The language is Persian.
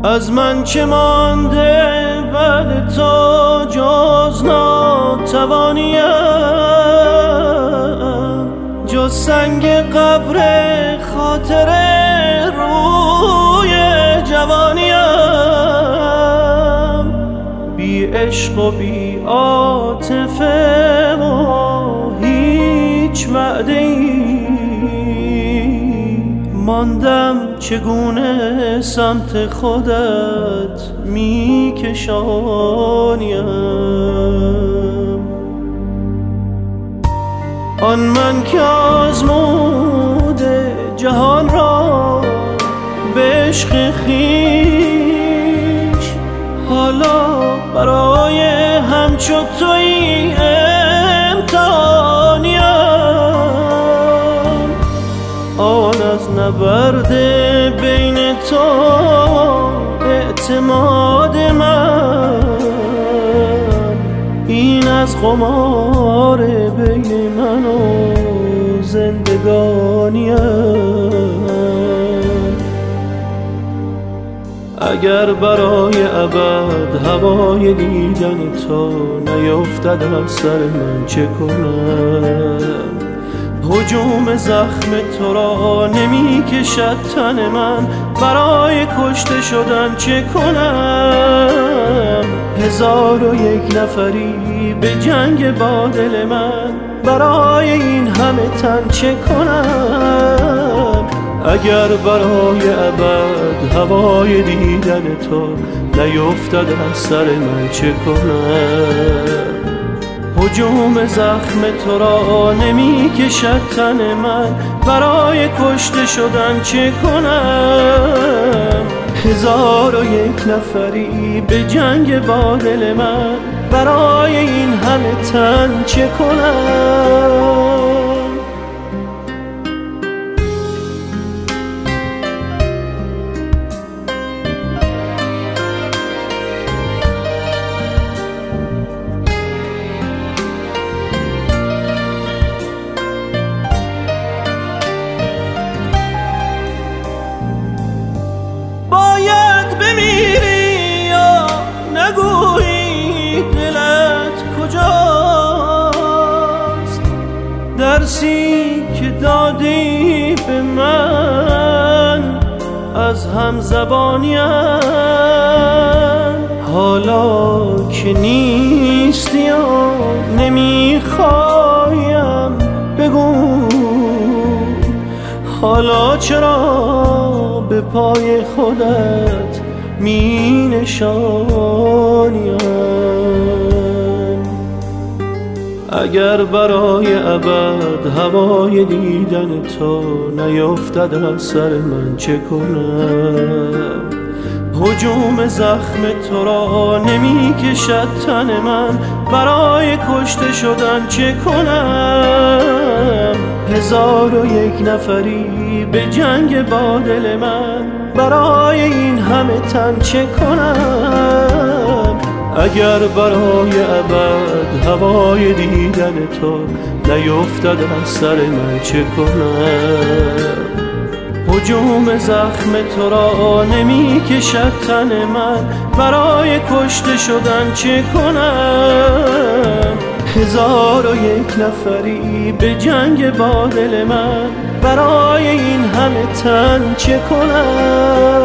از من چه مانده بعد تو جز ناتوانیم، جز سنگ قبر خاطر روی جوانیم. بی عشق و بی عاطفه و هیچ وعده‌ای ماندم، چگونه سمت خودت میکشانیم. آن من که آزموده جهان را به عشق خویش، حالا برای همچو تویی امتحانیم. آن از نبرد بین تو اعتماد من، این از قمار بین من و زندگانیم. اگر برای ابد هوای دیدن تو نیفتد از سر من چه کنم؟ هجوم زخم تو را نمی کشد تن من، برای کشته شدن چه کنم؟ 1001 نفری به جنگ با دل من، برای این همه تن چه کنم؟ اگر برای ابد هوای دیدن تو نیفتد از سر من چه کنم؟ هجوم زخم تو را نمی کشد تن من، برای کشته شدن چه کنم؟ 1001 نفری به جنگ با دل من، برای این همه تن چه کنم؟ بمیری یا نگویی دلت کجاست؟ درسی که دادی به من از همزبانیم، حالا که نیستی و نمیخوایم بگو، حالا چرا به پای خودت می نشانیم؟ اگر برای ابد هوای دیدن تو نیفتد از سر من چه کنم؟ هجوم زخم تو را نمی کشد تن من، برای کشته شدن چه کنم؟ 1001 نفری به جنگ با دل من، برای این همه تن چه کنم؟ اگر برای ابد هوای دیدن تو نیفتد از سر من چه کنم؟ هجوم زخم تو را نمی کشد تن من، برای کشته شدن چه کنم؟ 1001 نفری به جنگ با دل من، برای این همه تن چه کنم؟